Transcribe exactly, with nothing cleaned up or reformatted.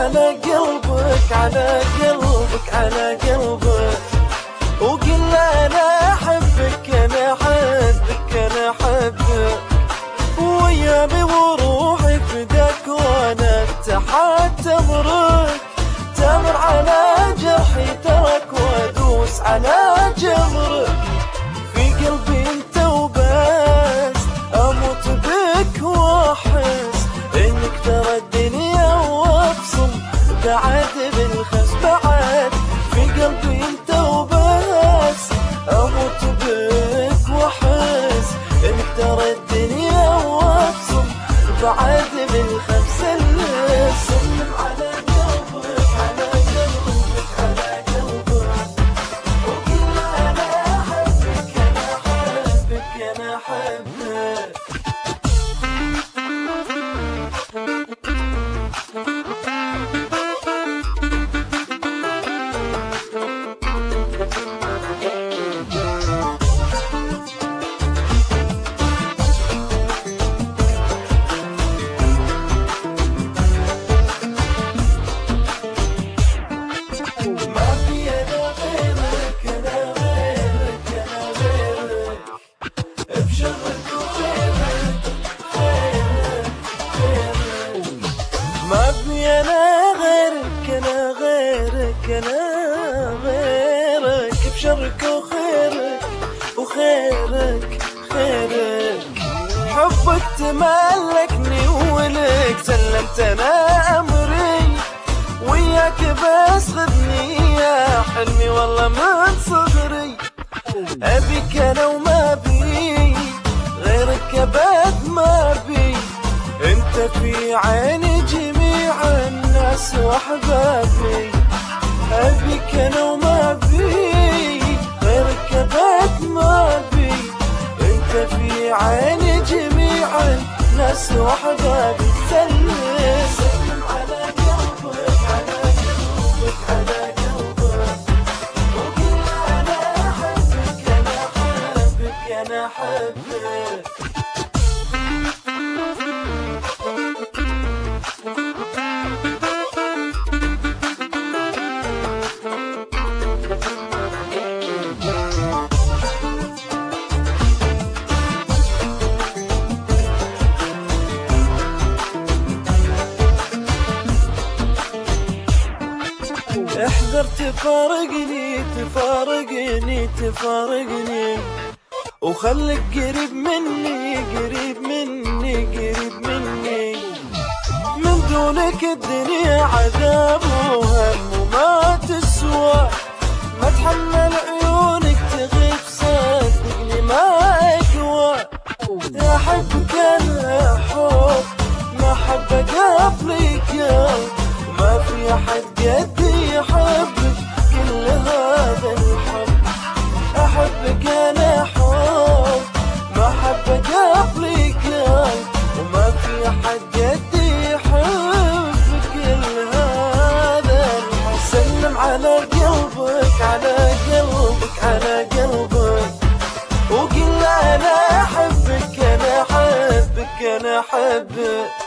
على قلبك على قلبك على قلبك، وقل انا احبك انا احبك انا احبك، ويابي وروحي فداك وانا تحت تمرك، تمر على جرحي ترك وادوس على جمرك، في قلبي انت وبس اموت بك واحس انك ترى الدنيا وابصم بعد بالخس بعد، في قلبي انت وبس اموت بك واحس انك ترى الدنيا وابصم بعد بالخمس اللي سلم على قلبك على قلبك على قلبك، وقل انا احبك انا احبك انا احبك. ما في انا غيرك انا غيرك انا غيرك، بشرك وخيرك وخيرك خيرك، حبك تملكني ولك سلمت انا امري، وياك بس خذني يا حلمي والله من صغري، ابيك انا وما بي غيرك ابد ما بي، انت في عيني جميع الناس واحبابي، ابيك انا وما بي غيرك ابد ما بي، انت في عيني جميع الناس واحبابي، سلم سلم على قلبك على قلبك على قلبك، وقل انا احبك انا احبك انا احبك. احذر تفارقني تفارقني تفارقني، وخليك قريب مني قريب مني قريب مني، من دونك الدنيا عذاب وهم وما تسوى، ما تحمل عيونك تغيب صدقني ما اقوى، احبك انا حب ما حبك قبلي قلب، وما في احد قدي يحبك كل هذا الحب، احبك انا حب ما حبك قبلي قلب، وما في احد قدي يحبك كل هذا الحب، سلم على قلبك على قلبك على قلبك، وقل انا احبك انا احبك انا احبك.